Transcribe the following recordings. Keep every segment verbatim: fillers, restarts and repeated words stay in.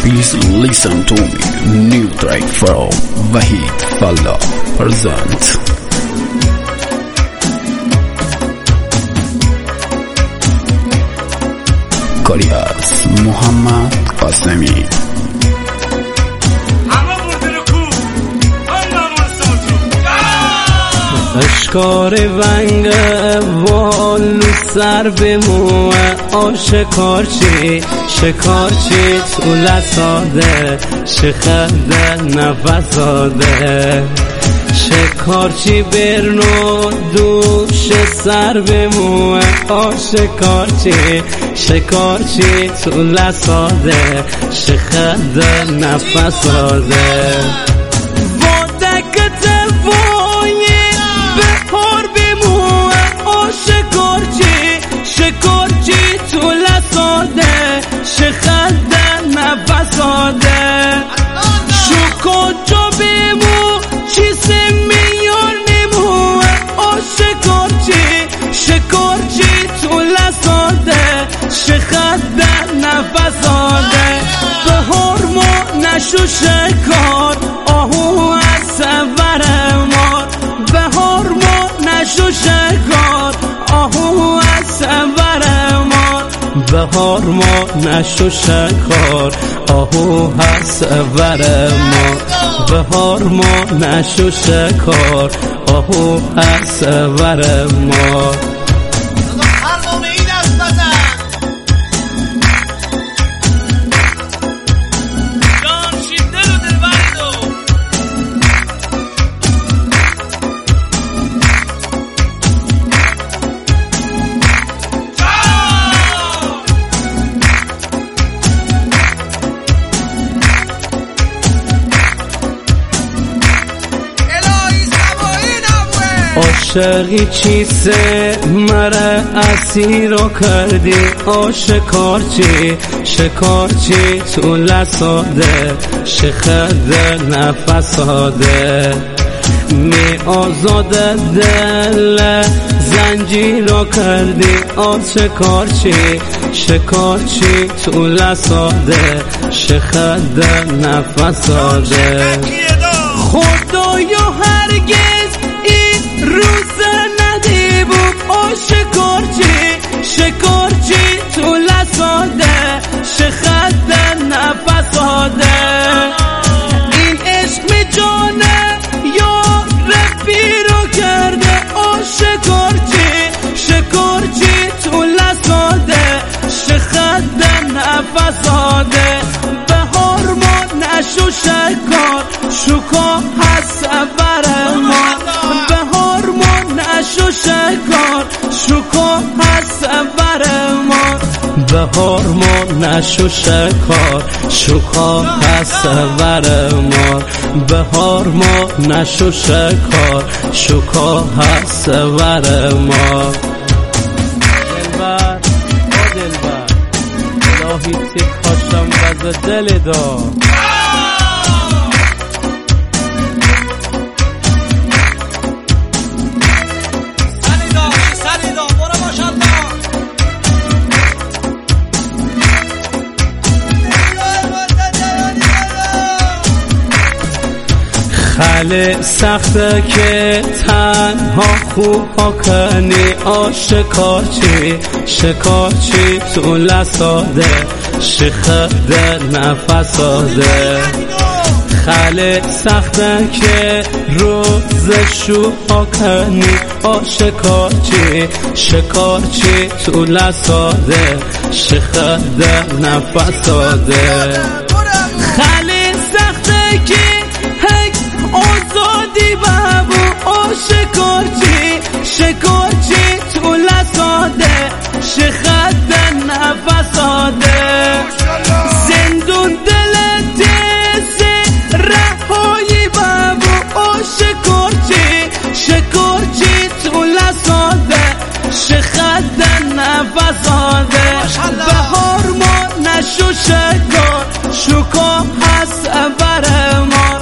Please listen to me. New track from Wahid Falla presents. Korea's Muhammad Qasemi. اشکار ونگ والو سر به موه آشکارچی شکارچی تو لساده شخده نفساده شکارچی برنو دوش سر به موه آشکارچی شکارچی تو لساده شخده نفساده فساده شکو جو بیمو چیز میان نیمو او شکارچی شکارچی تو لساده شخده نفساده به هرمو نشو شکار آهو از سور مار به هرمو نشو شکار آهو از سور مار بهار ما نشو شکار آهو هست ور ما بهار ما نشو شکار آهو هست ور ما عاشقی چیسه مره اسیر رو کردی آشکارچی شکارچی تو لساده شخده نفساده می آزاده دل زنجیر رو کردی آشکارچی شکارچی تو لساده شخده نفساده خدایا هرگز روز ندیبو او شکارچی شکارچی تو لساده شخده نفساده این عشق جانه یا رفی رو کرده او شکارچی شکارچی تو لساده شخده نفساده به هرمون نشو شکار شکا هست ور ما نشو شکار شکا هست ور ما بهار ما نشو شکار شکا هست ور ما بهار ما نشو شکار شکا هست ور ما دلبر آ دلبر الهی تک کاشم بز دل دا خاله سخته که تنها خوب ها کنی آشکارچی شکارچی تو لساده شخده نفساده خاله سخته که روز شو ها کنی آشکارچی شکارچی تو لساده شخده نفساده خاله سخته که آزادی بابو او شکارچی شکارچی تو لساده شخده نفساده زندون دلت رهایی بابو او شکارچی شکارچی تو لساده شخده نفساده بهار ما نشو شکار شکا هست ور ما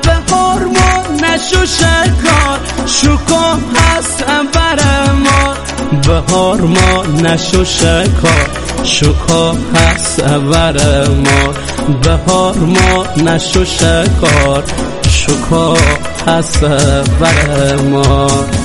نشو شکار شکا هست ور ما بهار ما نشو شکار شکا هست ور ما بهار ما نشو شکار شکار هست بر ما